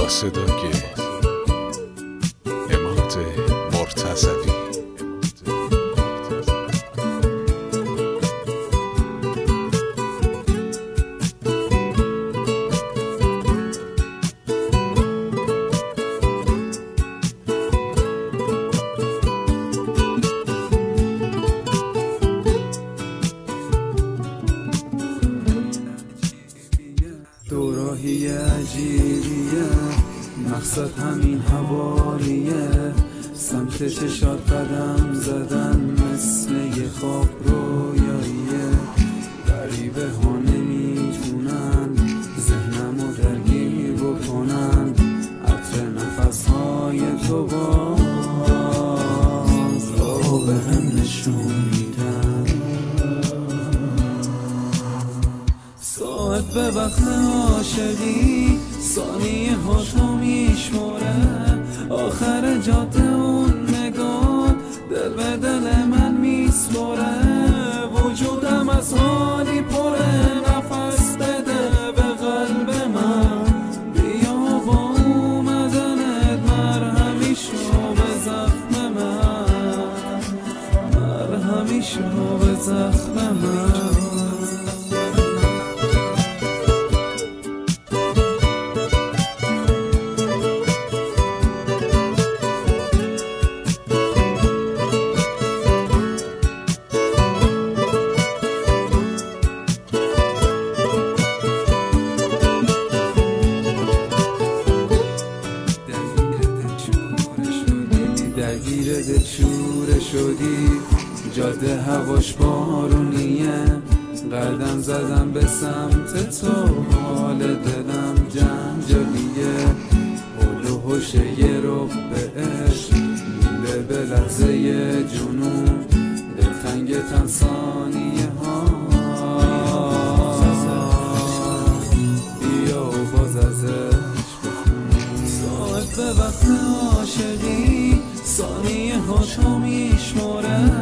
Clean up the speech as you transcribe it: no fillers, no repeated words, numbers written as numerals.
صدای اماد مرتضوی. دوراهی عجیبیه، مقصد همین حوالیه، سمت چشات قدم زدن مثل یه خواب رویاییه. غریبه ها نمیتونن ذهنمو درگیر بکنن، عطر نفس های تو باز رو به هم نشون میدن. ساعت به وقت عاشقی ثانیه ها تو میشماره، آخر جاده اون نگاه دل به دل من میسپره. وجودم از حالی پره، نفس بده به قلب من، بیا با اومدنت مرهمی شو به زخم من، مرهمی شو به زخم من. درگیر دلشوره شدی، جاده هواش بارونیه، قدم زدم به سمت تو، حال دلم جنجالیه. حول و حوش یه رخ به عشق، میله به لحظه جنون، دلتنگ تن ثانیه ها، بیا و باز ازش بخون. ساعت به وقت عاشقی ثانیه ها تو میشماره،